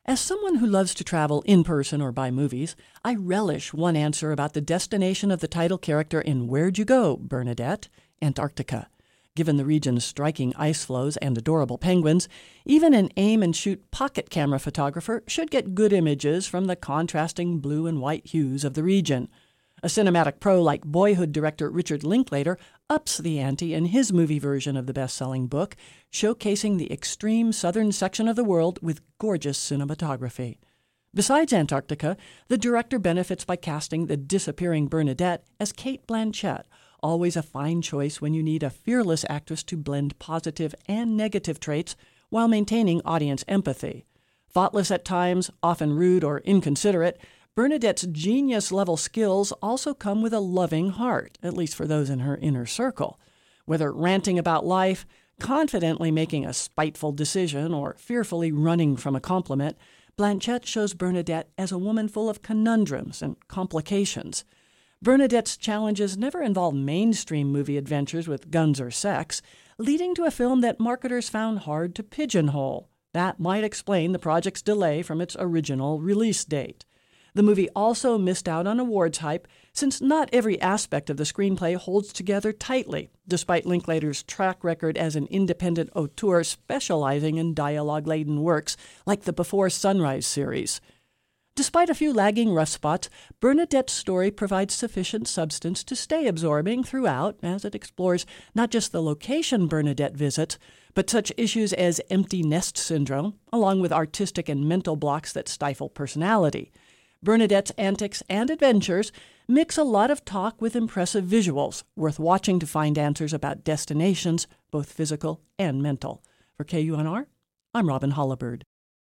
As someone who loves to travel in person or by movies, I relish one answer about the destination of the title character in Where'd You Go, Bernadette? Antarctica. Given the region's striking ice floes and adorable penguins, even an aim-and-shoot pocket camera photographer should get good images from the contrasting blue and white hues of the region. A cinematic pro like Boyhood director Richard Linklater ups the ante in his movie version of the best-selling book, showcasing the extreme southern section of the world with gorgeous cinematography. Besides Antarctica, the director benefits by casting the disappearing Bernadette as Cate Blanchett, always a fine choice when you need a fearless actress to blend positive and negative traits while maintaining audience empathy. Thoughtless at times, often rude or inconsiderate, Bernadette's genius-level skills also come with a loving heart, at least for those in her inner circle. Whether ranting about life, confidently making a spiteful decision, or fearfully running from a compliment, Blanchett shows Bernadette as a woman full of conundrums and complications. Bernadette's challenges never involve mainstream movie adventures with guns or sex, leading to a film that marketers found hard to pigeonhole. That might explain the project's delay from its original release date. The movie also missed out on awards hype, since not every aspect of the screenplay holds together tightly, despite Linklater's track record as an independent auteur specializing in dialogue-laden works like the Before Sunrise series. Despite a few lagging rough spots, Bernadette's story provides sufficient substance to stay absorbing throughout, as it explores not just the location Bernadette visits, but such issues as empty nest syndrome, along with artistic and mental blocks that stifle personality. Bernadette's antics and adventures mix a lot of talk with impressive visuals, worth watching to find answers about destinations, both physical and mental. For KUNR, I'm Robin Hollibird.